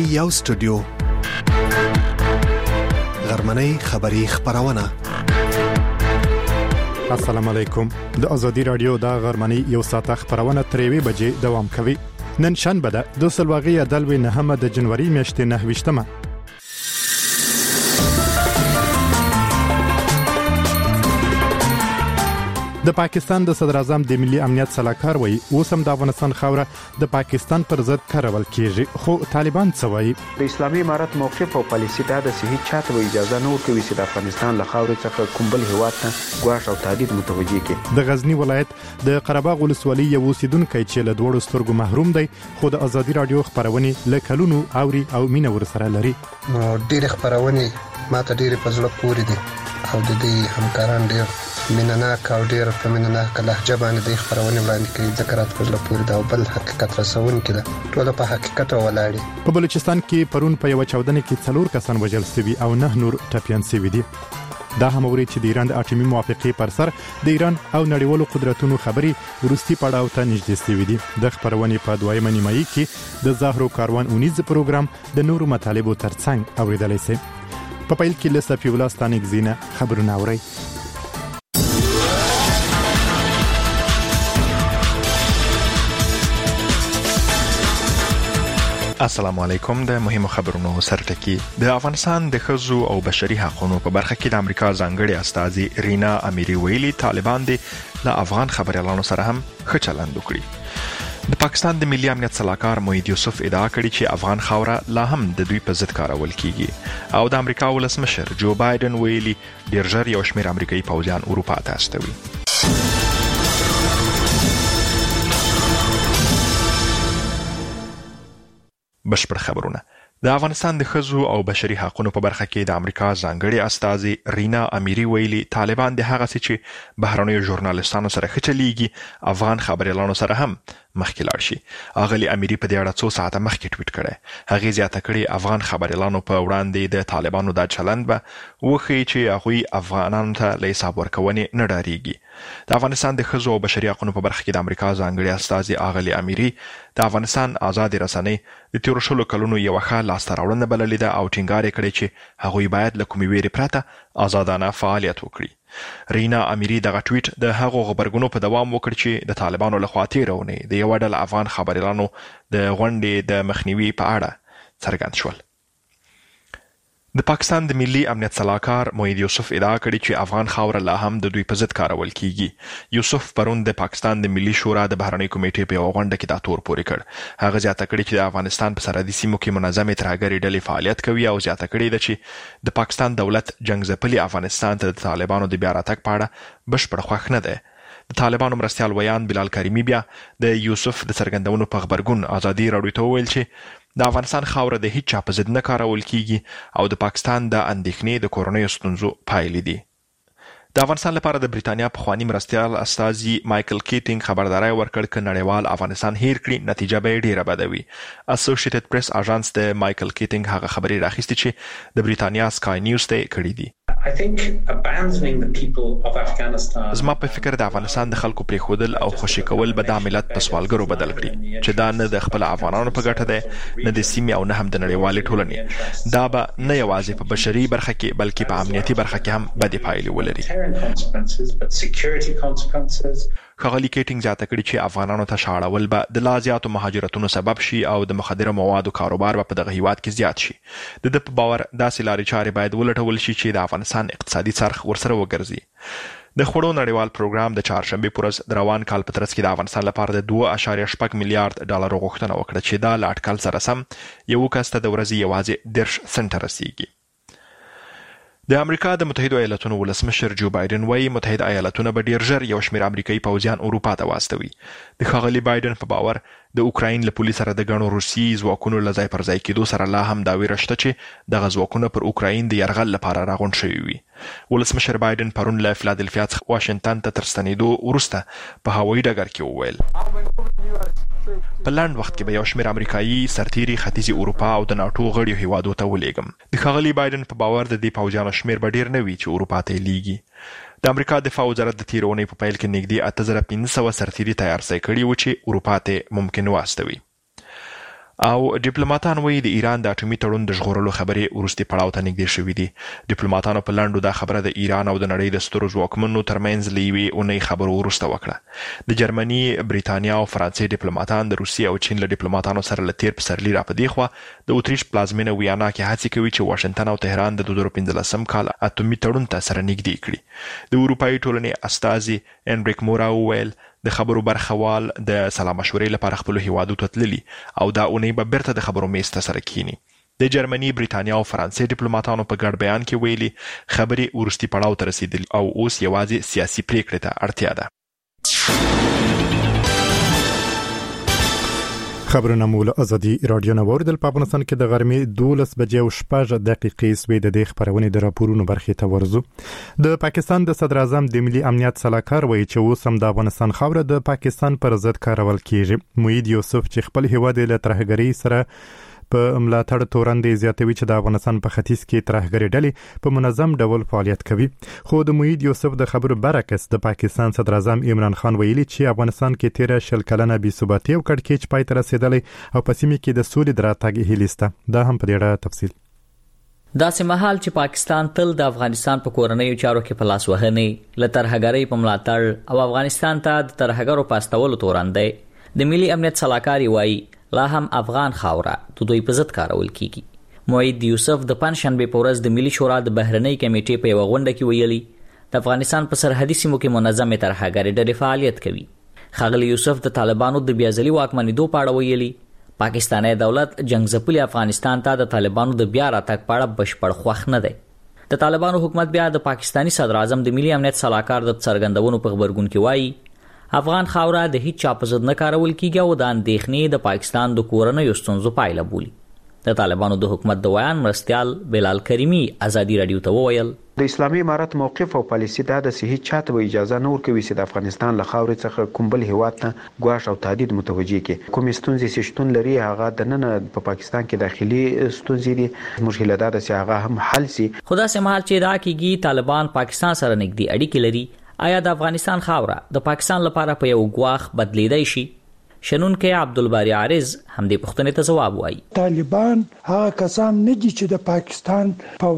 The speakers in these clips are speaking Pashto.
یو سټوډیو غرمنۍ خبری خبرونه. السلام علیکم. د ازادي رادیو د غرمنۍ یو ساعت خبرونه ترې بجې دوام کوي. نن شنبه ده د سلواغي عدالوي 9 د جنوري میاشتې 9 د پاکستان د صدر اعظم د ملي امنیت سلاکار وایي اوسم د افغانستان خاوره د پاکستان پر ضد کارول کیږي، خو طالبان څه وایي؟ د اسلامي امارت موقف او پالیسي ته د صحیح چاته اجازه نه ورکوي چې د افغانستان له خاورې څخه کوم بل هیواد ته ګواښ او تهدید متوجه کړي. د غزنی ولایت د قرهباغ ولسوالۍ یو اوسیدونکو چې له دوړو سترګو محروم دی، خو د ازادي رادیو خبرونه له کلونو اوري او مینه ورسره لري. ډېر خبرونه ماته ډېر په زړه پورې دي او د دې همکاران ډېر مینناک او ډېر په مینناک لهجه باندې د خبرونه وړاندې کوي. ذکر په زړه پورې دا بل حقیقت رسون کړه، ټول په حقیقت ولاړی. په بلوچستان کې پرون په یو چاودنه کې 4 کسان وژل شوي او 9 نور ټپيان شوي دي. دا هم اوري چې د ایران د اټومي موافقې پر سر د ایران او نړیوالو قدرتونو خبري ورستي پړاو ته نږدې شوي دي. د خبرونه په دویمه نیمایي کې د زهرو کاروان اونیز پروګرام د نورو مطالبو ترڅنګ اوریدلای شي. په پیل کې له صفي الله ستانیک زینه خبرونه اوري. السلام علیکم. د مهمو خبرونو سرټکی. د افغانستان د ښځو او بشري حقوقو په برخه کې د امریکا ځانګړي استاذي رینا امیری ویلي طالبان د افغان خبريالانو سره هم ښه چلند وکړي. د پاکستان د ملي امنیت سلاکار موحد یوسف ادعا کړې چې افغان خاوره لا هم د دوی په ضد کارول کیږي او د امریکا ولسمشر جو بایدن ویلي ډیر ژر یو شمېر امریکایي پوځیان اروپا ته استوي. بشپړ خبرونه. د افغانستان د ښځو او بشري حقوقو په برخه کې د امریکا ځانګړي استاذي رینا امیری ویلي طالبان د هغه څه چې بهرنیو ژورنالیستانو سره ښه چلیږي افغان خبريالانو سره هم مخکې لاړ شي. اغلی امیری په دې اړه 2 ساعته مخکې ټویټ کړی. هغه زیاته کړي افغان خبريالانو په وړاندې د طالبانو د چلند به وخی چې هغه افغانانو ته له حساب ورکونې نه ډاریږي. د افغانستان د ښځو او بشري حقوقو په برخه کې د امریکا ځانګړي استاذي اغلی امیری د افغانستان آزاد رسنۍ د 13 کلونو یو ښه لاسته راوړنه بللې ده او ټینګار کړی چې هغوی باید له کومې ویرې پرته آزادانه فعالیت وکړي. رینا امیری دغه ټویټ د هغو خبرګونو په دوام وکړ چې د طالبانو لخوا تیرونه د یو ډول افغان خبريالانو د غونډې د مخنیوي په اړه څرګند شول. د پاکستان د ملي امنیت سلاکار موحد یوسف ادعا کړې چې افغان خاوره لا هم د دوی په ضد کارول کیږي. یوسف پرون د پاکستان د ملي شورا د بهرنۍ کمیټې په یو غونډه کې دا تور پورې کړ. هغه زیاته کړې چې د افغانستان په سرحدي سیمو کې منظمې ترهګرې ډلې فعالیت کوي او زیاته کړې ده چې د پاکستان دولت جنگ ځپلي افغانستان ته د طالبانو د بیا راتګ په اړه بشپړ خوښ نه ده. د طالبانو مرستیال ویان بلال کریمی بیا د یوسف د څرګندونو په خبرګون ازادي راډیو ته وویل چې د افغانستان خاوره د هیڅ چا په ضد نه کارول کیږي او د پاکستان د اندېښنې د کورنیو ستونزو پایلې دي. د افغانستان لپاره د بریتانیا پخوانی مرستیال استاذي مایکل کیټینګ خبرداري ورکړ چې نړیوال افغانستان هیر کړي نتیجه به ډیره بده وي. اسوسییټډ پریس اژانس د مایکل کیټینګ هغه خبري راخیستې چې د بریتانیا سکای نیوز ته کړې دي. زما په فکر د افغانستان د خلکو پریښودل او خوشي کول به د ملت په سوالګرو بدل کړي چې دا نه د خپل افغانانو په ګټه ده نه د سیمې او نه هم د نړیوالې ټولنې. دا به نه یوازې په بشري برخه کې بلکې په امنیتي برخه کې هم بدې پایلې ولري. ښاغلي کیټینګ زیاته کړي چې افغانانو ته شاړول به د لا زیاتو مهاجرتونو سبب شي او د مخدره موادو کاروبار به په دغه هیواد کې زیات شي. د په باور داسې لارې چارې باید ولټول شي چې د افغانستان اقتصادي څرخ ورسره وګرځي. د خوړو نړیوال پروګرام د چهارشنبه په ورځ د روان کال په ترڅ کې د افغانستان لپاره د 2.8 میلیارډ ډالر غوښتنه وکړه چې دا له اټکل سره سم یو کس ته د ورځې یوازې 10 سنټه رسیږي. د امریکا د متحده ایالاتونو ولسمشر جو بایدن وايي متحده ایالاتونه به ډیر ژر یو شمېر امریکایي پوځیان اروپا ته واستوي. د ښاغلي بایدن په باور د اوکراین له پولیس سره د غنو روسي ځواکونو له ځای پر ځای کېدو سره لا هم دا ویره شته چې دغه ځواکونه پر اوکراین د یرغل لپاره راغونډ شوي وي. ولسمشر بایدن پرون له فلادلفیا څخه واشنگټن ته تر ستنېدو وروسته په هوایي ډګر کې وویل په لاند وخت کې به یو شمېر امریکایي سرتیري ختیځي اروپا او د ناټو غړیو هیوادو ته ولېږم. د ښاغلي بایدن په باور د دې پوځیانو شمېر به ډیر نه وي چې اروپا ته لیږي. د امریکا دفاع وزارت د تیرونې په پیل کې نږدې 8500 سرتیري تیار ځای کړي و چې اروپا ته ممکن واستوي. او ډیپلوماټان وایي د ایران د اټومي تړون د ژغورلو خبرې وروستي پړاو ته نږدې شوې دي. ډیپلوماټانو په لنډو دا خبره د ایران او د نړۍ د سترو ځواکمنو ترمنځ له یوې اونۍ خبرو وروسته وکړه. د جرمني، بریتانیا او فرانسې ډیپلوماټان د روسیې او چین له ډیپلوماټانو سره له تیر پسرلي را په دې خوا د اتریش پلازمینه ویانا کې هڅې کوي چې واشنګټن او تهران د 2015 کال اټومي تړون ته سره نږدې کړي. د اروپایي ټولنې استازي انریک مورا وویل د خبرو برخوال د سلا مشورې لپاره خپل هیوادو ته تللي او دا اونۍ به بیرته د خبرو میز ته سره کینی. د جرمني، بریتانیا او فرانسې ډیپلوماټانو په ګډ بیان کې ویلي خبرې ورستي پړاو ته رسیدلي او اوس یوازې سیاسي پریکړې ته اړتیا ده. خبرونه مول ازادي رادیو نوردل په افغانستان کې د غرمې 12:06 سوي د خبرونه د راپورونو برخه ته ورزو. د پاکستان د صدر اعظم د ملي امنیت سلاکار وایي چې اوس هم د افغانستان خاوره د پاکستان پر ضد کارول کیږي. موید یوسف چې خپل هیواد له ترهګرۍ سره په ملاتړ تورندې زیاتوي چې د افغانستان په ختیځ کې ترهګرۍ ډلې په منظم ډول فعالیت کوي. خو د موید یوسف د خبرو برعکس د پاکستان صدر اعظم عمران خان ویلي چې افغانستان کې 13 کلنه بې ثباتي او کړکېچ پای ته رسیدلی او په سیمه کې د سولې د راتګ هیله سته. دا هم په ډېر تفصیل داسې مهال چې پاکستان تل د افغانستان په کورنیو چارو کې په لاس وهنې له ترهګرۍ په ملاتړ او افغانستان ته د ترهګرو په استولو تورندې د ملي امنیت سلاکار وایي لا هم افغان خاوره د دوی په ضد کارول کیږي. موید یوسف د پنځشنبه په ورځ د ملي شورا د بهرنۍ کمیټې په یو غونډه کې ویلي د افغانستان په سرحدي سیمو کې منظمه ترهګرۍ ډلې فعالیت کوي. خغلی یوسف د طالبانو د بیازلي واکمنېدو په اړه ویلي پاکستاني دولت جنگ ځپلي افغانستان ته د طالبانو د بیا راتګ په اړه بشپړ خوښ نه دی. د طالبانو حکومت بیا د پاکستانی صدر اعظم د ملي امنیت سلاکار د څرګندونو په خبرګون کې وایي افغان خاوره د هیڅ چا په ضد نه کارول کیږي او د اندېښنې د پاکستان د کورنیو ستونزو پایله بولي. د طالبانو د حکومت د ویان مرستیال بلال کریمی ازادي رادیو ته وویل د اسلامي امارت موقف او پالیسي دا د صحیح چاته و اجازه نه ورکوي چې د افغانستان له خاورې څخه کوم بل هیواد ته ګواښ او تهدید متوجي کړي. کوم ستونزې چې شتون لري هغه د نن په پاکستان کې داخلي ستونزې دي. مشکله دا ده چې هغه هم حل شي. خدا سه مهال چې دا کیږي طالبان پاکستان سره نږدې اړیکې لري. آیا د افغانستان خاوره د پاکستان لپاره په یو ګواښ بدلیدای شي؟ شنونکو عبدالباری عارض هم دې پوښتنې ته ځواب وایي. طالبان هغه کسان نه دي چې د پاکستان په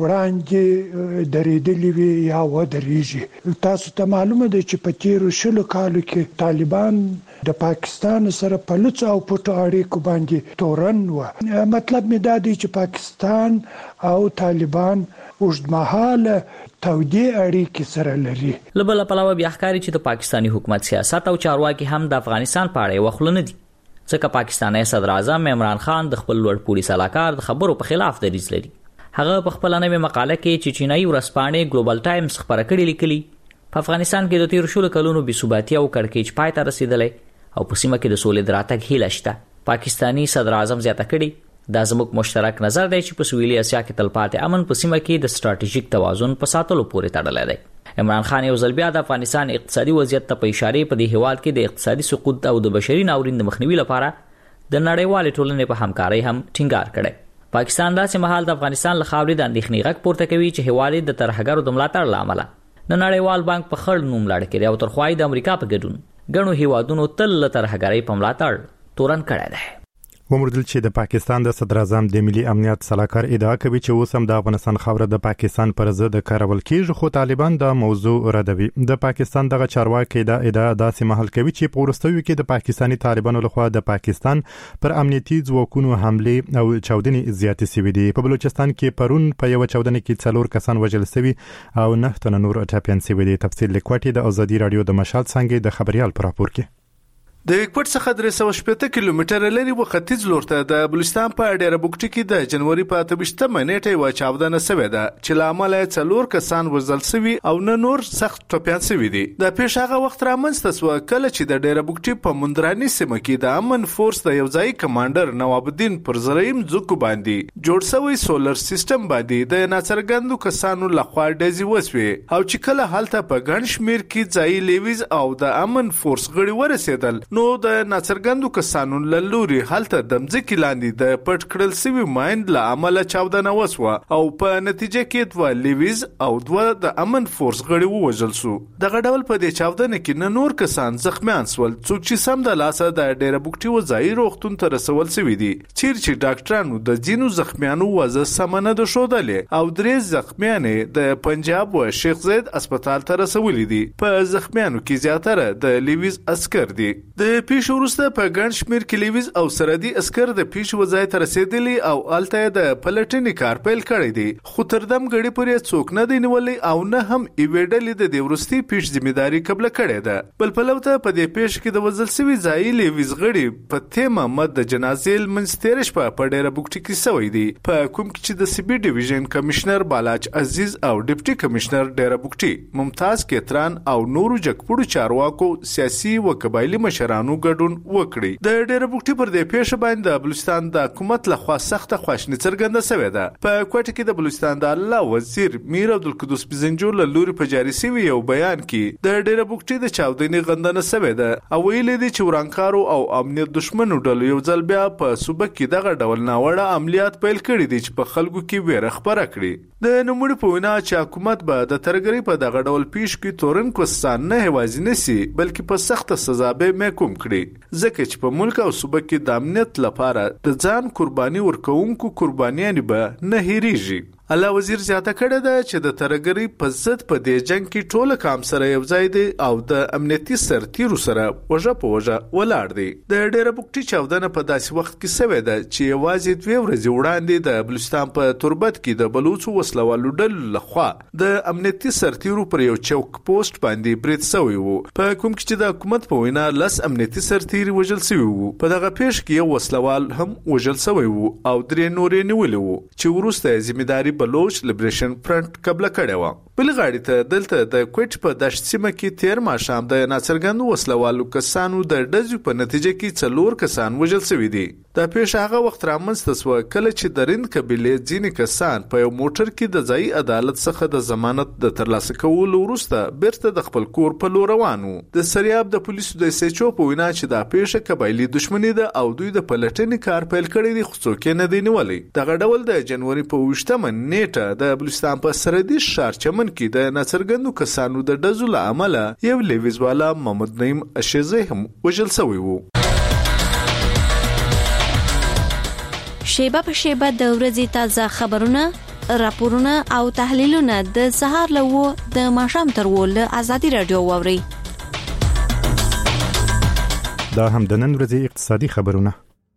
وړاندې درېدلي وي یا ودرېږي. تاسو ته معلومه ده چې په تیرو 20 کالو کې طالبان د پاکستان سره په لڅ او پټو اړیکو باندې تورن و. مطلب می دا دی چې پاکستان او طالبان اوږدمهاله تودې اړیکې سره لري. لبل پلاوه بیا ښکاري چې د پاکستانی حکومت سیاست او چارواکي هم د افغانستان په اړه وخلونه دي. ځکه پاکستاني صدر اعظم عمران خان د خپل لوړپوړي سلاکار د خبرو په خلاف دریځ لري. هغه په خپل نوې مقاله کې چې چینایي ورځپاڼې ګلوبل ټایمز خبره کړې لیکلي په افغانستان کې د 13 کلونو بې ثباتي او کړکېچ پای ته رسیدلی او په سیمه کې د سولې د راتګ هیله شته. پاکستانی صدر اعظم زیاته کړي دا زموږ مشترک نظر دی چې په سویلي اسیا کې تلپاتې امن په سیمه کې د ستراتیژیک توازن په ساتلو پورې تړلی دی. عمران خان یو ځل بیا د افغانستان اقتصادي وضعیت ته په اشاره په دې هیواد کې د اقتصادي سقوط او د بشري ناورین د مخنیوي لپاره د نړیوالې ټولنې په همکارۍ هم ټینګار کړی. پاکستان داسې مهال د افغانستان له خاورې د اندېښنې غږ پورته کوي چې هیواد د ترهګرو د ملاتړ له امله د نړیوال بانک په خړ نوم لاړ کړي او تر خوای د امریکا په ګډون ګڼو هیوادونو تل له ترهګرۍ په ملاتړ تورن کړی دی. ومردل چې د پاکستان د صدر اعظم د ملي امنیت سلاکار ادعا کوي چې اوس هم د افغانستان خاوره د پاکستان پر ضد کارول کیږي خو طالبان دا موضوع ردوي. د پاکستان دغه چارواکي دا ادعا داسې محل کوي چې په ورستیو کې د پاکستاني طالبانو لخوا د پاکستان پر امنیتي ځواکونو حمله او چاودنې زیاتې شوې دي. په بلوچستان کې پرون په یو چاودنه کې 4 کسان وژل شوي او 9 تنه نور ټپيان شوي دي. تفصیل لیکوټي د ازادي رادیو د مشال څنګه د خبريال پر راپور کې د کوټ څخه 380 کیلومتره لري و ختیځ لور ته د بلوچستان په ډیره بوکټي کې د جنوري په 28 نیټه و چاودنه شوې ده چې لامل یې 4 کسان وژل شوي او نه نور سخت ټپيان شوي دي. د پیښ هغه وخت رامنځته شو کله چې د ډیره بوکټي په مندراني سیمه کې د امن فورس د یو ځای کمانډر نواب الدین پر زریم زکو باندې جوړ شوی سولر سیستم باندې د ناڅرګندو کسانو لخوا ډزې وسوي او چې کله حالت په ګڼ شمیر کې ځای لیویز او د امن فورس غړي ورسېدل نو د ناڅرګندو کسانو له لوري هلته د مځکې لاندې د پټ کړل شوي ماین له امله چاودنه وسوه او په نتیجه کې 2 لیویز او 2 د امن فورس غړي ووژل شو. دغه ډول په دې چاودنه کې نه نور کسان زخمیان شول څوک چې سم د لاسه د ډیره بوکټي وځای روغتون ته رسول شوی دي چیرې چې ډاکټرانو د ځینو زخمیانو وضع سمه نه ده ښودلې او 3 زخمیانې د پنجاب و شیخ زید هسپتال ته رسولي دي. په زخمیانو کې زیاتره د لیویز عسكر دي. د پیښې وروسته په ګڼ شمېر کې لیویز او سرحدي عسكر د پیښې وځای ته رسېدلي او هلته د پلټنې کار پیل کړی دی خو تر دم غړي پورې څوک نه دی نیولی او نه هم یوې ډلې د دې وروستي پیښې ذمہداري قبله کړې ده. بل پلو ته په دې پیښه کې د وژل شوي ځایي لیویز غړي په تیم محمد د جنازې لمونځ تېره شپه په ډیره بوکټي کې سوی دی په کوم کې چې د سی بي ډیویژن کمشنر بالاچ عزیز او ډیپټي کمشنر ډیره بوکټي ممتاز کیتران او نورو جګپوړو چارواکو سیاسي و قبایلی مشرانو ګډون وکړي. د ډیره بوکټي پر دې پیښه باندې د بلوچستان د حکومت لخوا سخته خواشیني څرګنده شوې ده. په کوټه کې د بلوچستان د الله وزیر میر عبدالقدوس بزنجور له لوري په جاري شوي یو بیان کې د ډیره بوکټي د چاودنې غندنه شوې ده او ویلي دي چې ورانکارو او امنیت دشمنو ډلو یو ځل بیا په صوبه کې دغه ډول ناوړه عملیات پیل کړي دي چې په خلکو کې ویره خپره کړي. د نوموړي په وینا چې حکومت به د ترګرۍ په دغه ډول پیښ کې تورن کوستان نه هوازي نسی بلکې په سخته سزا به محکوم کړي ځکه چې په ملک او صوبه کې د امنیت لپاره د ځان قرباني ورکوونکو قربانیان به نه هېریږي. الله وزیر زیاته کړې ده چې د ترګرۍ په ضد په دې جنگ کې ټول کام سره یو ځای دی او د امنیتي سرتیرو سره وژه په وژه ولاړ دی. د ډیره بوکټي چاودنه په داسې وخت کې شوې ده چې یوازې 2 ورځې وړاندې د بلوچستان په تربت کې د بلوچو وسلوالو ډلو لخوا د امنیتي سرتیرو پر یو چوک پوسټ باندې برید شوی و په کوم کې چې د حکومت په وینا 10 امنیتي سرتیري وژل شوي وو. په دغه پیښه کې یو وسلوال هم وژل شوی وو او 3 نورې نیولې وو چې وروسته ذمہداري بلوچ لیبریشن فرنٹ قبله کړې و. بل غاړې ته دلته د کوټ په دشت سیمه کې تیر ماښام د ناڅرګندو وسلوالو کسانو د ډزو په نتیجه کې 4 کسان وژل شوي دي. دا پیښه هغه وخت رامنځته شوه کله چې د رند قبیلې ځینې کسان په یو موټر کې د ځایي عدالت څخه د ضمانت د ترلاسه کولو وروسته بیرته د خپل کور په لور روان وو. د سریاب د پولیسو د SHO په وینا چې دا پیښه قبایلي دښمني ده او دوی د پلټنې کار پیل کړی دی خو څوک یې نه دی نیولی. دغه ډول د جنوري په 28 نیټه د بلوچستان په سرحدي ښار چمن کې د ناڅرګندو کسانو د ډزو له امله یو لیویز والا محمد نعیم اشیزی هم وژل شوی وو. شیبه په شیبه د ورځې تازه خبرونه، راپورونه او تحلیلونه د سهار له 9 د ماښام تر 10 له ازادي رادیو واوري. دا هم د نن ورځې اقتصادي خبرونه.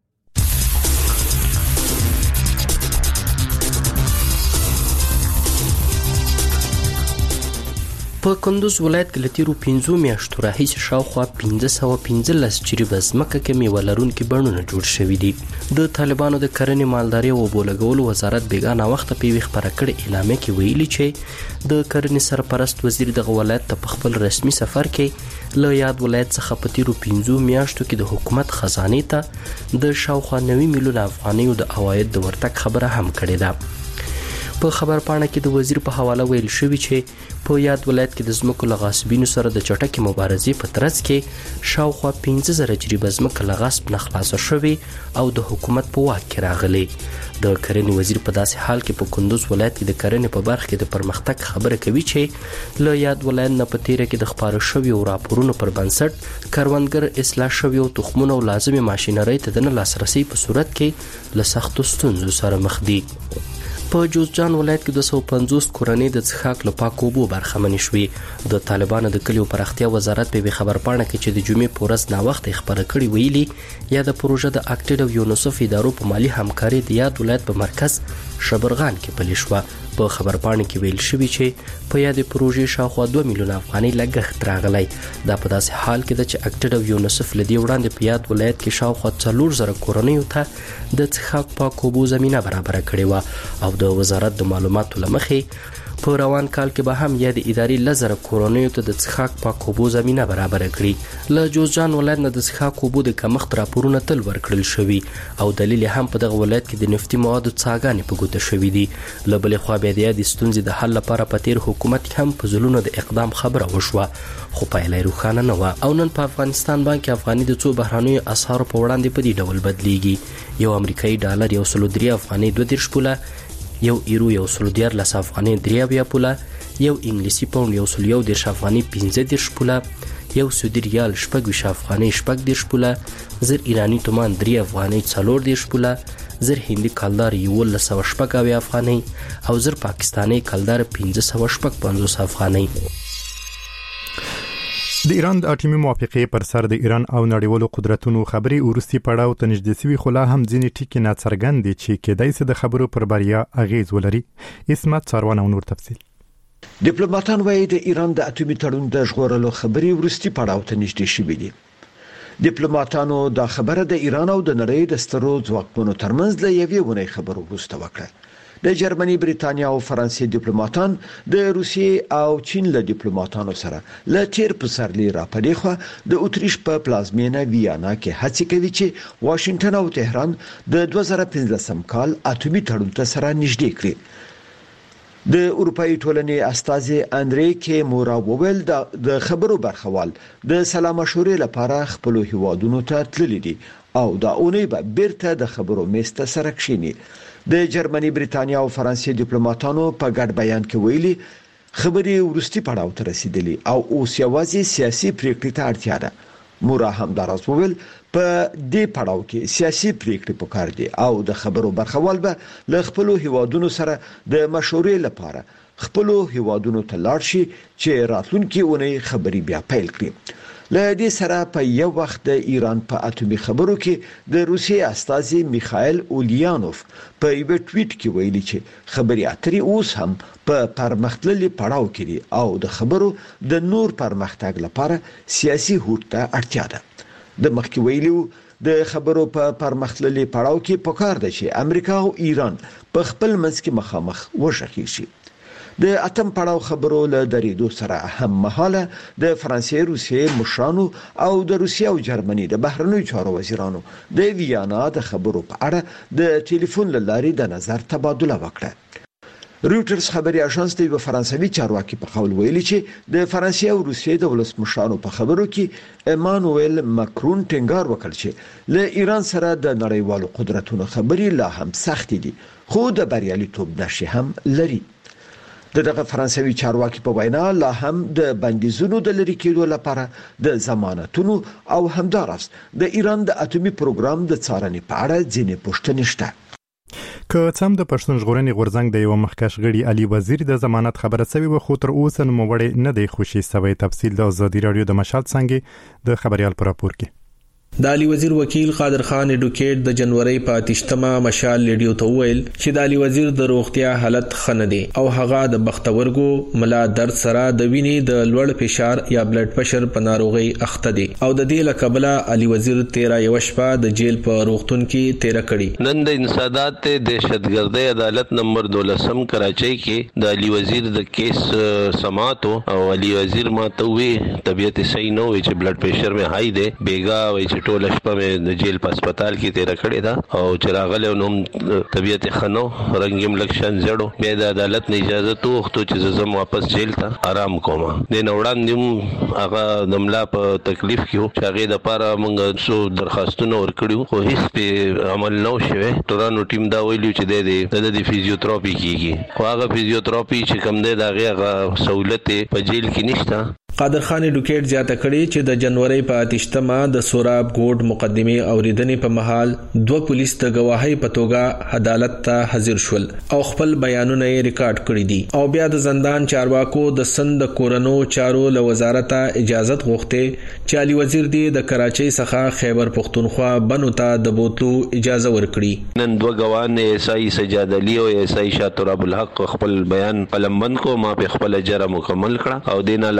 په کندوز ولایت کې لتیرو 15 میاشتو راهیسې شاوخوا 1515 جریبه ځمکه کې میوه لرونکي بڼونه جوړ شوي دي. د طالبانو د کرنې مالدارۍ او اوبو لګولو وزارت بیګانه وخته په یوې خپره کړې اعلامیه کې ویلي چې د کرنې سرپرست وزیر دغه ولایت ته په خپل رسمي سفر کې له یاد ولایت څخه په تیرو 15 میاشتو کې د حکومت خزانې ته د شاوخوا 90 میلیونه افغانیو د عواید د ورتګ خبره هم کړې ده. په خبرپاڼه کې د وزیر په حواله ویل شوی چې په یاد ولایت کې د ځمکو له غاصبینو سره د چټکې مبارزې په ترڅ کې شاوخوا 15000 جریبه ځمکه له غصب نه خلاصه شوې او د حکومت په واک کې راغلي. د کرنې وزیر په داسې حال کې په کندوز ولایت کې د کرنې په برخه کې د پرمختګ خبره کوي چې له یاد ولایت نه په تیره کې د خپاره شویو راپورونو پر بنسټ کروندګر اصلاح شویو تخمونو او لازمي ماشینرۍ ته د نه لاسرسي په صورت کې له سختو ستونزو سره مخ دي. په جوزجان ولایت کې 250 کورنۍ د څښاک له پاکو اوبو برخمنې شوې. د طالبانو د کلیو پراختیا وزارت په خبرپاڼه کې چې د جمعې په ورځ ناوخته خبره کړې ویلي یا د پروژه د اکټډ او یونیسف ادارو په مالی همکاري د یاد ولایت په مرکز شبرغان کې پلي شوه. په خبرپاڼه کې ویل شوی چې په یادې پروژې شاوخوا 2 میلیونه افغانۍ لګښت راغلی. دا په داسې حال کې ده چې اکټډ او یونیسف له دې وړاندې په یاد ولایت کې شاوخوا 4000 کورنیو ته د څښاک پاکو اوبو زمینه برابره کړې وه او د وزارت د معلوماتو له مخې په روان کال کې به هم د ادارې لزر کورونیو ته د څښاک پاک اوبو زمينه برابر کړي. له جوزجان ولایت نه د څښاک اوبو د کمښت راپورونه تل ورکړل شوي او دلیل هم په دغه ولایت کې د نفتي موادو څاګانې په ګوته شوي دي. له بلې خوا بیا د ستونزې د حل لپاره په تیر حکومت هم په ځلونو د اقدام خبره وشوه خو پایله یې روښانه نه وه او نن په افغانستان باندې افغاني د څو بهرنیو اسعارو په وړاندې په دې ډول بدلیږي. یو امریکایي ډالر 103 افغاني 32 پوله، یو ایرو 114 افغاني 83 پوله، یو انګلیسي پاوند 111 افغاني 15 پوله، یو سعودي ریال 24 افغاني 14 پوله، زر ایرانی تومان 3 افغاني 14 پوله، زر هندي کلدار 1150 افغاني او زر پاکستاني کلدار 1550 افغاني. د ایران د اټومي موافقې پر سر د ایران او نړیوالو قدرتونو خبري ورستي پړاو ته نږدې شوي خو لا هم ځینې ټکي ناڅرګند دي چې کېدای شي د خبرو پر بریا اغیز ولري. اسمت څاروان او نور تفصیل. ډیپلوماټان وايي د ایران د اټومي تړون د ژغورلو خبري ورستي پړاو ته نږدې شوي دي. ډیپلوماټانو دا خبره د ایران او د نړۍ د سترو ځواکمنو ترمنځ له یوې ونې خبرو وروسته وکړه. د جرمني، بریتانیا او فرانسې ډیپلوماټان د روسیې او چین له ډیپلوماټانو سره له تیر پسرلي راپدې خو د اتریش په پلازمینه ویانا کې هڅې کوي چې واشنگټن او تهران د 2015 کال اټومي تړون ته سره نږدې کړي. د اروپאי ټولنې استازي اندرې کې مورا وویل د خبرو برخوال د سلام مشورې لپاره خپل هیوادونو ته تللي دي او دا اونۍ به بیرته د خبرو میز ته سره کښیني. د جرمني، بریتانیا او فرانسې ډیپلوماټانو په ګډ بیان کې ویلي خبرې ورستي پړاو ته رسیدلي او اوس یوازې سیاسي پریکړې ته اړتیا ده. مورا همداراز وویل په دې پړاو کې سیاسي پریکړې پکار دي او د خبرو برخوال به له خپل هیوادونو سره د مشورې لپاره خپل هیوادونو ته لاړ شي چې راتلونکي اونۍ خبري بیا پیل کړي. له دې سره په یو وخت د ایران په اټومي خبرو کې د روسیې استازي میخائیل اولیانوف په یو ټویټ کې ویلي چې خبري اترې اوس هم په پرمختللي پړاو کې دي او د خبرو د نور پرمختګ لپاره سیاسي هوډ ته اړتیا ده. د مخکې ویلو د خبرو په پرمختللي پړاو کې پکار ده چې امریکا او ایران په خپل منځ کې مخامخ وشخي شي. د اتم پړاو خبرو له درېدو سره هم مهاله د فرانسې، روسیې مشرانو او د روسیې او جرمني د بهرنیو چارو وزیرانو د ویانا د خبرو په اړه د ټلیفون له لارې د نظر تبادله وکړه. رویټرز خبري اژانس د فرانسوي چارواکي په قول ویلي چې د فرانسې او روسیې د ولسمشرانو په خبرو کې ایمانوئل ماکرون ټینګار وکړ چې له ایران سره د نړیوالو قدرتونو خبري لا هم سخت دي خو د بریالیتوب نښې هم لري. دغه فرانسوي چارواکي په وینا لا هم د بندیزونو د لری کېدو لپاره د ضمانتونو او همدارس د ایران د اټومي پروګرام د څارنې په اړه ځینې پوښتنې شته. که څم د پښتون ژغورنې غورځنګ د یو مخکښ غړي علي وزیر د ضمانت خبره سوي و خو تر اوسه نوموړی نه دی خوشي سوی. تفصیل د ازادي رادیو د مشال څنګه د خبريال پر راپور کې. د علي وزیر وکیل قادر خان اډوکیټ د جنوري په 8مه مشال لیډیو ته ویل چې د علي وزیر د روغتیا حالت خنه دي او هغه د بختورګو ملا درد سره د وینې د لوړ فشار یا بلډ پريشر په ناروغي اخته دي او د دې لقبله علي وزیر 13 یو شپه د جیل په روغتون کې تیر کړي. نن د انسداد دهشتګردۍ عدالت نمبر 12 کراچۍ کې د علي وزیر د کیس سماعت او علي وزیر ماته وی طبيعت صحیح نه وي چې بلډ پريشر مې هاي دي بیګا وي ټول شپه مې د جیل په هسپتال کې تیر کړی دا او چې راغله نو طبيعت خنو رنگیم لکشن زړو بیا د عدالت نه اجازه توغتو چې زم واپس جیل ته آرام کوم. د نوړاندیم هغه دملا په تکلیف کې چې هغه د پاره موږ سو درخواستونه ورکړیو خو هیڅ په عمل نه شوه. تورانو ټیم دا ویلو چې د فزیوتراپي کیږي خو هغه فزیوتراپي چې کوم دی دا هغه سہولت په جیل کې نشته. قادر خان اډوکیټ زیاته کړي چې د جنوري په 8مه د سوراب ګوډ مقدمه اوریدنې په محل دوه پولیس د گواهی په توګه عدالت ته حاضر شول او خپل بیانونه یې ریکارډ کړي دي او بیا د زندان چارواکو د سند کورونو چارو له وزارت اجازه غوښته چې علي وزیر دی د کراچۍ څخه خیبر پختونخوا بنو ته د بوتلو اجازه ورکړي. نن دوه ګواهان ایسای سجاد علي او ایسای شاتور ابو الحق خپل بیان قلمبند کو ما په خپل جره مکمل کړه او دین علاوه د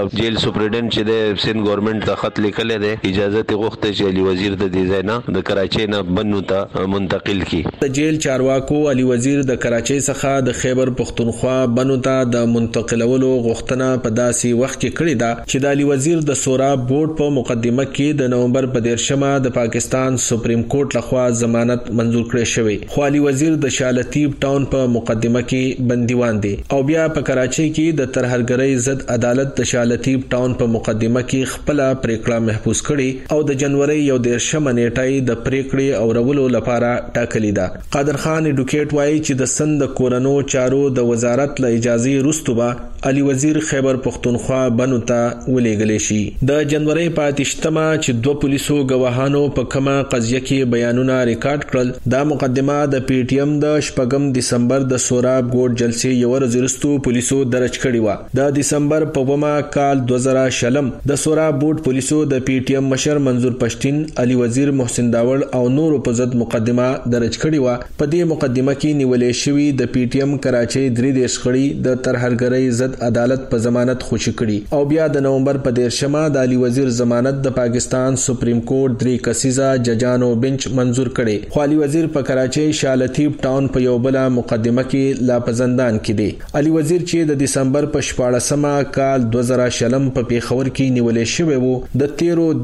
جیل سپرډنټ چې د سند ګورنمنت ته خط لیکل دی اجازه ته غوښته چې علي وزیر د دې ځای نه د کراچۍ نه بنو ته منتقل کی. د جیل چارواکو علي وزیر د کراچۍ څخه د خیبر پختونخوا بنو ته د منتقلولو غوښتنه په داسې وخت کې کړې ده چې د علي وزیر د سوراب بورډ په مقدمه کې د نومبر په 13مه د پاکستان سپریم کورټ لخوا ضمانت منزور کړی شوی، خو علي وزیر د شالتیب ټاون په مقدمه کې بندیوان دی او بیا په کراچۍ کې د ترهګرۍ ضد عدالت د شالتیب ټاون په مقدمه کې خپل پریکړه محفوظ کړي او د جنوري 13مه نیټه د پریکړې اورولو لپاره ټاکلې ده. قادر خان اډوکیټ وایي چې د سند کورنو چارو د وزارت له اجازه وروسته به علي وزیر خیبر پختونخوا بنو ته ولېږل شي. د جنوري په 28مه چې دوه پولیسو گواهانو په کومه قضیه کې بیانونه ریکارډ کړل، دا مقدمه د پی ټی ایم د 8 دسمبر د سوراب ګوټ جلسې یو ورځ وروسته پولیسو درج کړې و. د دسمبر په 9مه کال 2000 د سوراب بورډ پولیسو د پی ټی ایم مشر منظور پښتين، علي وزیر محسن داوړ او نورو په ضد مقدمه درج کړې و. په دې مقدمه کې نیولې شوی د پی ټی ایم کراچۍ 3 غړي د ترهګرۍ ضد عدالت په ضمانت خوشی کړي او بیا د نومبر په 13مه د علي وزیر ضمانت د پاکستان سپریم کورټ 3 کسیزه ججانو بنچ منزور کړي، خو علي وزیر په کراچۍ شالتیب ټاون په یو بل مقدمه کې لا په زندان کې دی. علي وزیر چې د دسمبر په 14مه کال 2000 په پیښور کې نیولې شوی وو، د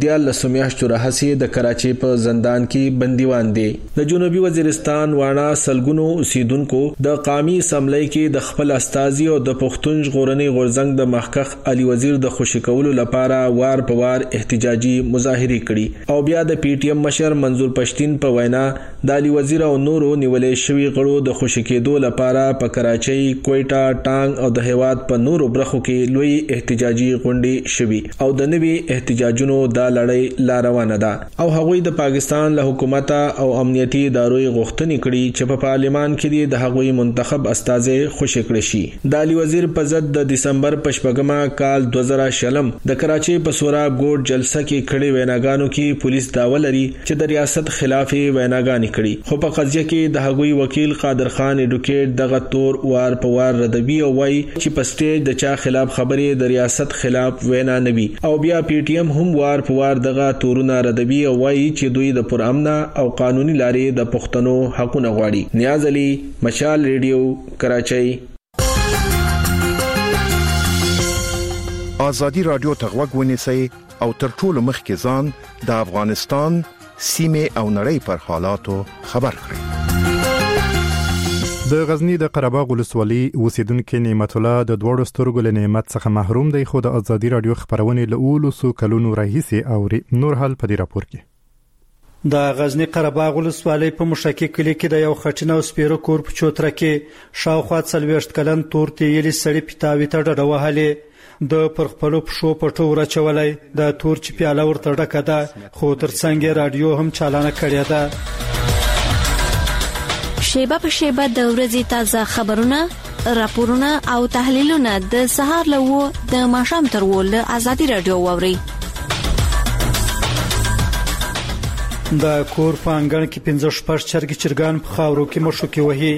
13 میاشتو راهیسې د کراچۍ په زندان کې بندیوان دی. د جنوبي وزیرستان وانا سلګونو اوسیدونکو د قومي اسمبلی کې د خپل استازي او د پښتون ژغورنې غورځنګ د مخکخ علي وزیر د خوشی کولو لپاره وار په وار احتجاجي مظاهره کړي او بیا د پی ټی ایم مشر منظور پښتين په وینا د علي وزیر او نورو نیولې شوی غړو د خوشی کېدو لپاره په کراچۍ، کوئټه، ټانګ او د هیواد په نورو برخو کې لوی احتجاجي غونډې شوي او د نوي احتجاجونو د لړۍ لا روانه ده او هغوی د پاکستان له حکومت او امنیتي ادارو غوښتنې کړي چې په پارلیمان کې د هغوی منتخب استازي خوشی کړي شي. د علي وزیر په ضد د دسمبر په 8مه کال 2000 د کراچۍ په سوراب ګوټ جلسه کې کړي ویناګانو کې پولیس داوا لري چې د ریاست خلاف ویناګانې کړي، خو په قضیه کې د هغوی وکیل قادر خان اډوکیټ دغه تور وار په وار ردوي او وایي چې په سټیج د چا خلاف خبرې د ریاست خلاف وینا نه وي او بیا پی ټی ایم هم وار په وار دغه تورونه ردوي او وایي چې دوی د پرامن او قانوني لارې د پښتنو حقونه غواړي. نیاز علي، مشال ریډیو، کراچۍ. آزادی رادیو ته غوږ ونیسئ او تر ټولو مخکې ځان د افغانستان سیمه او نړۍ پر حالاتو خبر کړئ. د غزنی د قرهباغ ولسوالۍ اوسیدونکو نعمت الله د دوړو سترګو له نعمت څخه محروم دی، خو د آزادی رادیو خبرونه له اولسو کلونو راهیسې اوري. نور حال په دې راپور کې د غزنی قرهباغ ولسوالۍ په مشکی کلی کې د یو خټینو سپیرو کور په چوتره کې شاوخوا 40 کلن تور تیلی سړی پیتاوي ته ډډه وهلې، د پر خپلو پښو پټو ورچولای، د تور چې پیاله ورته ډکه ده، خو ترڅنګ رادیو هم چالانه کړې ده. شیبه په شیبه د ورځې تازه خبرونه، راپورونه او تحلیلونه د سهار له د ماښام تر ول آزادي رادیو ووري. د کور په انګړ کې 15 چرګ چرګان په خاورو کې مشوکي وهي.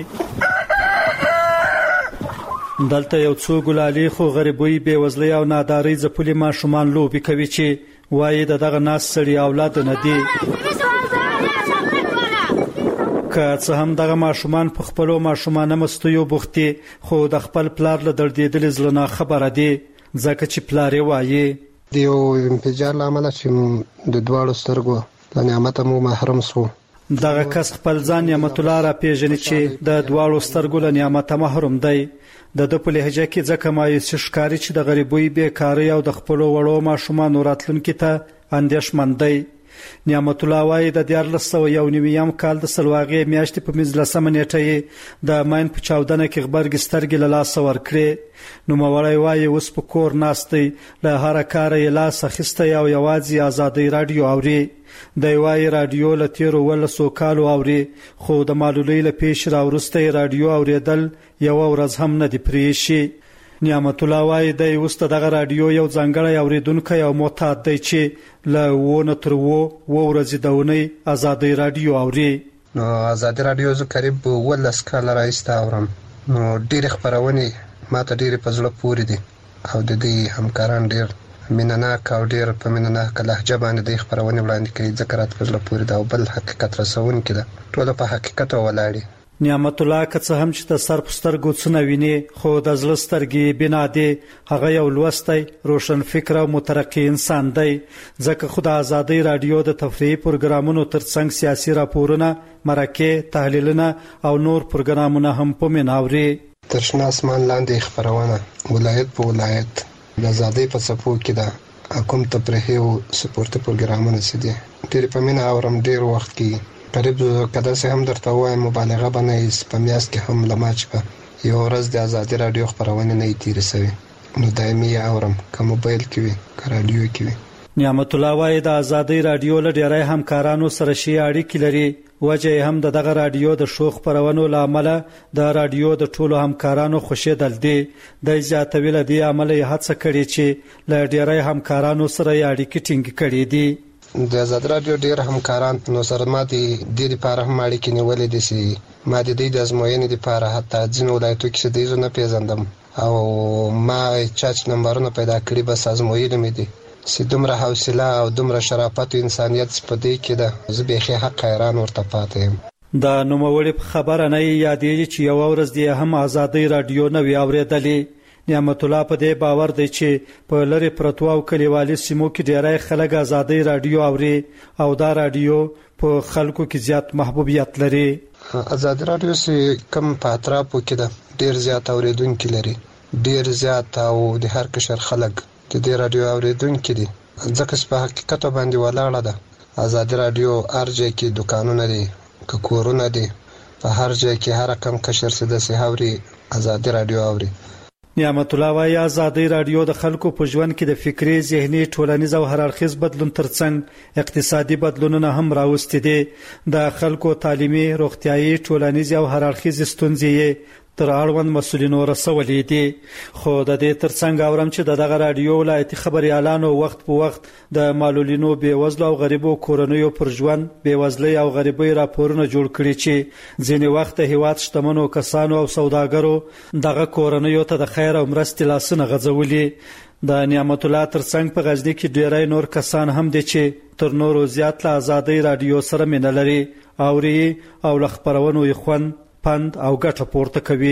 دلته یو څو ګلالي خو غریبوي بېوزلۍ او نادارۍ ځپلي ماشومان لوبې کوي چې وایي دغه ناس سړي اولاد نه دي. که څه هم دغه ماشومان په خپلو ماشومانه مستیو بوختي، خو د خپل پلار له دردېدلې زړه نه خبره دي، ځکه چې پلار یې وایي د یو انفجار له امله چې د دواړو سترګو له نعمته مو محروم سو. دغه کس خپل ځان نعمت الله را پیژني چې د دواړو سترګو له نعمته محروم دی. د په لهجه کې ځکه مایوسي ښکاري چې د غریبۍ، بیکارۍ او د خپلو وړو ماشومانو راتلونکي ته اندېښمن دی. نعمت الله وایي د 1991 کال د سلواغې میاشتې په 15 نیټه د ماین په چاودنه کې غبرګ سترګې له لاسه ورکړې. نوموړی وایي اوس په کور ناست دی، له هر کار یې لاس اخیستی او یوازې آزادۍ رادیو اوري. دی وایي رادیو له 13 کالو اوري، خو د معلولۍ له پیښې راوروسته رادیو اوریدل یو ورځ هم نه دی پریښی. نعمت الله وایي دی اوس دغه رادیو یو ځانګړی اوریدونکی او معتاد دی چې له 9 تر 10 ورځې د اونۍ آزادۍ رادیو اوري. نو آزادۍ رادیو زه قریب 12 کاله راهیسې اورم. نو ډېرې خبرونه ماته ډېرې په زړه پورې دي او د دې همکاران ډیر مینناک او ډیر په مینناک لهجه باندې د خبرونه وړاندې کوي. ځکه رات په زړه پورې دا بل حقیقت رسونکي ده، ټول په حقیقت ولاړی. نعمت الله که څه هم چې د سر په سترګو څه نه ویني، خو د زړه سترګې بنا دی. هغه یو لوستی روشن فکر او مترقی انسان دی. ځکه خو د آزادۍ رادیو د تفریحي پروګرامونو ترڅنګ سیاسي راپورونه، مرکې، تحلیلونه او نور پروګرامونه هم په مناوري. تر شنه اسمان لاندې خبرونه ولایت په ولایت د آزادۍ په صفو کې ده. کوم تفریحي او سپورتي پروګرامونه چې دي ډېر په مینه اورم. ډېر وخت کې قریب کده سه هم درته وایم مبالغه باندې په میاس کې هم لماچ په یو ورځ د آزادۍ رادیو خبرونه نه تیر سوي، نو دایمي اورم که موبایل کې وي که رادیو کې وي. نعمت الله وايي د آزادۍ رادیو له ډیری همکارانو سره شي اړیکې لري. وجه هم دغه رادیو د شوخ خبرونو لامل د رادیو د ټولو همکارانو خوشیدل دي. د زیاتوي له دې عمل یې هڅه کړې چې له ډیری همکارانو سره اړیکې ټینګ کړي دي. د آزاد رادیو ډیر همکاران نو سره ما د لپاره هم اړیکې نیولې دي چې ما د دې د ازموینې لپاره حتی ځینو ولایتو کې د دې نه پیژندم او ما چاچ نمبرونه پیدا کړی بس ازموینې مې دي. چې دومره حوصله او دومره شرافت او انسانیت په دې کې ده، زه به حق حیران ورته پاتې یم. د نوموړي خبره نه یادېږي چې یو ورځ دی هم آزادۍ رادیو نه وی اورېدلې. نعمت الله په دې باور دی چې په لری پرتو او کلیوالي سیمو کې ډیری خلک آزادۍ رادیو اوري او دا رادیو په خلکو کې زیات محبوبیت لري. آزاد رادیو چې کم په اطرافو کې ده ډیر زیات اوریدونکو لري، ډیر زیات او د هر قشر خلک د دې رادیو اوریدونکو دي. ځکه په حقیقت باندې ولاړه ده. آزاد رادیو ارجه کې دکانونه دي، کورونه دي، په هر ځای کې هر کم قشر څه د سهوري آزاد رادیو اوري. نعمت الله وايي آزادۍ رادیو د خلکو په ژوند کې د فکری، ذهني، ټولنیز او هر اړخیز بدلون ترڅنګ اقتصادي بدلونونه هم راوستي دي. د خلکو تعلیمي، روغتيایي، ټولنیز او هر اړخیز ستونزې تر اړوند مسؤلینو رسولې دي. خو د دې ترڅنګ اورم چې دغه رادیو ولایتي خبريالانو وخت په وخت د معلولینو، بیوزلو او غریبو کورنیو پر ژوند، بیوزلۍ او غریبۍ راپورونه جوړ کړي چې ځینې وخت هیواد شتمنو کسانو او سوداګرو دغه کورنیو ته د خیر او مرستې لاسونه غځولي. د نعمت الله ترڅنګ په غزنی کې ډیری نور کسان هم دي چې تر نورو زیات له آزادۍ رادیو سره مینه لري، اوري او له خبرونو یې خوند، پند او ګټه پورته کوي.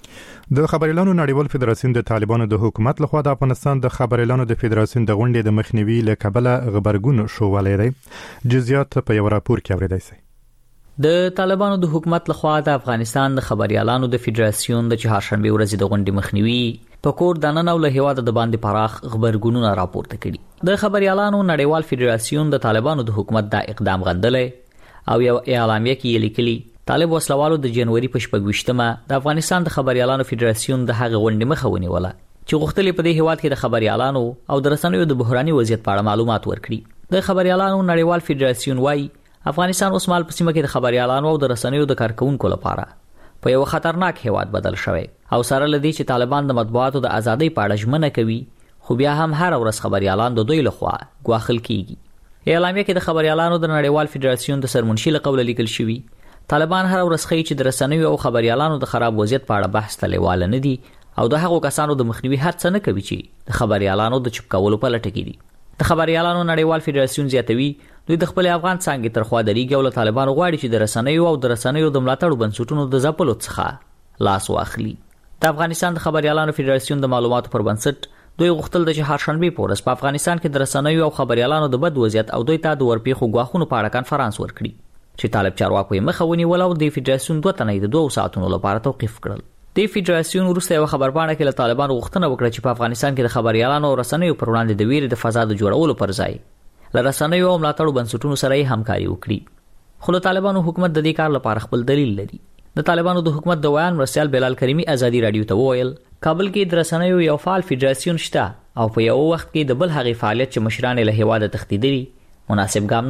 د خبريالانو نړیوال فدراسیون د طالبانو د حکومت لخوا د افغانستان د خبريالانو د فدراسیون د غونډې د مخنیوي لکبله غبرګون شووالی دی. جزئیات په یو راپور کې اوریدای شي. د طالبانو د حکومت لخوا د افغانستان د خبريالانو د فدراسیون د چهارشنبه ورځې د غونډې مخنیوي په کور دننه او له هیواد د باندې پراخ غبرګونونه راپورته کړي. د خبريالانو نړیوال فدراسیون د طالبانو د حکومت د اقدام غندلې او یو اعلامیه کې لیکلي طالب وسلوالو د جنوري په 28مه د افغانستان د خبريالانو فدراسیون د هغه غونډې مخه ونیوله چې غوښتل په دې هیواد کې د خبريالانو او د رسنیو د بحراني وضعیت په اړه معلومات ورکړي. د خبريالانو نړیوال فدراسیون وايي افغانستان اوس مال په سیمه کې د خبريالانو او د رسنیو د کارکونکو لپاره په یو خطرناک هیواد بدل شوی او سره لدی چې طالبان د مطبوعاتو د ازادۍ په اړه ژمنه کوي، خو بیا هم هر ورځ خبريالان د دوی لخوا ګواښل کیږي. اعلامیه کې د خبريالانو د نړیوال فدراسیون د سرمنشي له قوله لیکل شوی طالبان هر ورځ خي چې د رسنیو او خبريالانو د خراب وضعیت په اړه بحث تلواله نه دي او د هغو کسانو د مخنیوي هڅه نه کوي چې د خبريالانو د چپ کولو په لټه کې دي. د خبريالانو نړیوال فدراسیون زیاتوي دوی د خپل افغان څنګه تر خوا درېږي او له طالبانو غواړي چې د رسنیو او د رسنیو د ملاتړ بنسټونو د ځپلو څخه لاس واخلي. د افغانستان د خبريالانو فدراسیون د معلوماتو پر بنسټ دوی غوښتل د چهارشنبه په ورځ په افغانستان کې د رسنیو او خبريالانو د بد وضعیت او دوی ته د ورپیخو غواخونو په اړه کانفرنس ورکړي چې طالب چارواکو یې مخه ونیول او د فدراسیون دوه تنه د 2 ساعتونو لپاره توقيف کړل. د فدراسیون وروسته یو خبرپاڼه کې له طالبانو غوښتنه وکړه چې په افغانستان کې د خبريالانو او رسنیو پر وړاندې د ویرې د فضا د جوړولو پر ځای له رسنیو او ملاتړو بنسټونو سره یې همکاري وکړي. خو د طالبانو حکومت د دې کار لپاره خپل دلیل لري. د طالبانو د حکومت د ویان مرسیال بلال کریمی ازادي رادیو ته وویل کابل کې د رسنیو یو فعال فدراسیون شته او په یو وخت کې د بل هغې فعالیت چې مشران له هیواده تښتیدلي مناسب ګام نه دی.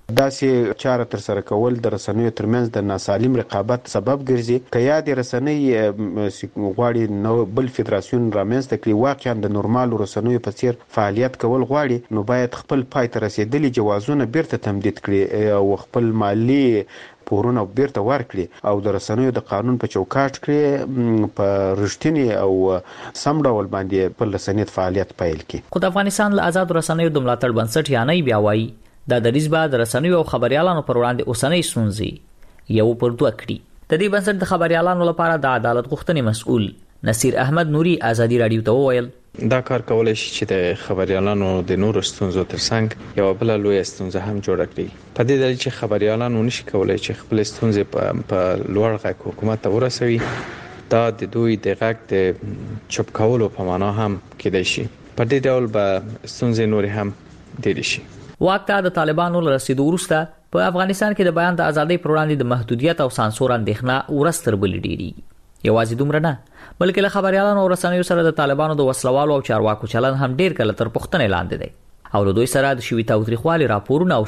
داسې چاره تر سره کول د رسنیو ترمنځ د ناسالم رقابت سبب ګرځي که یا د رسنۍ غواړي نو بل فدراسیون رامنځته کړي واقعا د نورمالو رسنیو په څیر فعالیت کول غواړي نو باید خپل پای ته رسیدلي جوازونه بیرته تمدید کړي او خپل مالی پورونه بیرته ورکړي او د رسنیو د قانون په چوکاټ کې په رښتینی او سم ډول باندې په رسنیت فعالیت پیل کړي. خو د افغانستان له آزاد رسنیو د ملاتړ بنسټ یا نه بیا وایي د دریځ بعد رسنیو او خبريالانو پر وړاندې اوسنۍ ستونزې یو پر دوه کړي. د دې بنسټ د خبريالانو لپاره د عدالت غوښتنې مسؤل نصیر احمد نوري ازادي رادیو ته وویل دا کار کولای شي چې د خبريالانو د نورو ستونزو ترڅنګ یو بل لوی ستونزه هم جوړ کړي. په دې دلیل چې خبريالانو نشي کولای چې خپل ستونزې په لوړ غږ حکومت ته ورسوي دا د دوی د غږ د چوپ کولو په معنا هم کېدای شي. په دې ډول به ستونزې نور هم ډېر شي. واک ته د طالبانو له رسیدو وروسته په افغانستان کې د بیان د ازادۍ پر وړاندې د محدودیت او سانسور اندېښنه ورستر بل ډیریږي. یوازې دومره نه بلکې له خبريالانو او رسنیو سره د طالبانو د وسلوالو او چارواکو چلن هم ډیر کله تر پوښتنې لاندې دی او له دوی سره د شوي تاوتریخوالي راپورونه او